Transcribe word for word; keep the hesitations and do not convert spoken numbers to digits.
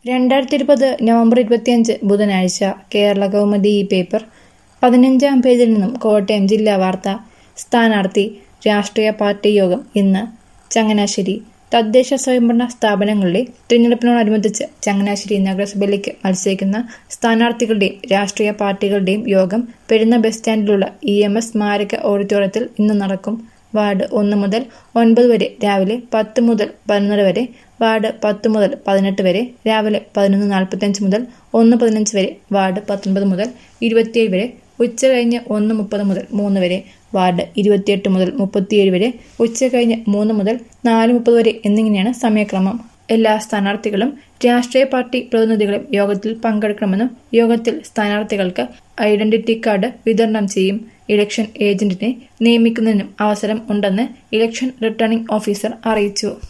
രണ്ടായിരത്തി ഇരുപത് നവംബർ ഇരുപത്തിയഞ്ച് ബുധനാഴ്ച കേരള കൗമുദി ഈ പേപ്പർ പതിനഞ്ചാം പേജിൽ നിന്നും കോട്ടയം ജില്ലാ വാർത്ത. സ്ഥാനാർത്ഥി രാഷ്ട്രീയ പാർട്ടി യോഗം ഇന്ന്. ചങ്ങനാശ്ശേരി തദ്ദേശ സ്വയംഭരണ സ്ഥാപനങ്ങളുടെ തിരഞ്ഞെടുപ്പിനോടനുബന്ധിച്ച് ചങ്ങനാശ്ശേരി നഗരസഭയിലേക്ക് മത്സരിക്കുന്ന സ്ഥാനാർത്ഥികളുടെയും രാഷ്ട്രീയ പാർട്ടികളുടെയും യോഗം പെരുന്ന ബസ് സ്റ്റാൻഡിലുള്ള ഇ എം എസ് സ്മാരക ഓഡിറ്റോറിയത്തിൽ ഇന്ന് നടക്കും. വാർഡ് ഒന്ന് മുതൽ ഒൻപത് വരെ രാവിലെ പത്ത് മുതൽ പതിനൊന്നര വരെ, വാർഡ് പത്ത് മുതൽ പതിനെട്ട് വരെ രാവിലെ പതിനൊന്ന് നാൽപ്പത്തഞ്ച് മുതൽ ഒന്ന് പതിനഞ്ച് വരെ, വാർഡ് പത്തൊൻപത് മുതൽ ഇരുപത്തിയേഴ് വരെ ഉച്ച കഴിഞ്ഞ് ഒന്ന് മുപ്പത് മുതൽ മൂന്ന് വരെ, വാർഡ് ഇരുപത്തിയെട്ട് മുതൽ മുപ്പത്തിയേഴ് വരെ ഉച്ച കഴിഞ്ഞ് മൂന്ന് മുതൽ നാല് മുപ്പത് വരെ എന്നിങ്ങനെയാണ് സമയക്രമം. എല്ലാ സ്ഥാനാർത്ഥികളും രാഷ്ട്രീയ പാർട്ടി പ്രതിനിധികളും യോഗത്തിൽ പങ്കെടുക്കണമെന്നും യോഗത്തിൽ സ്ഥാനാർത്ഥികൾക്ക് ഐഡന്റിറ്റി കാർഡ് വിതരണം ചെയ്യും. ഇലക്ഷൻ ഏജന്റിനെ നിയമിക്കുന്നതിനും അവസരം ഉണ്ടെന്ന് ഇലക്ഷൻ റിട്ടേണിംഗ് ഓഫീസർ അറിയിച്ചു.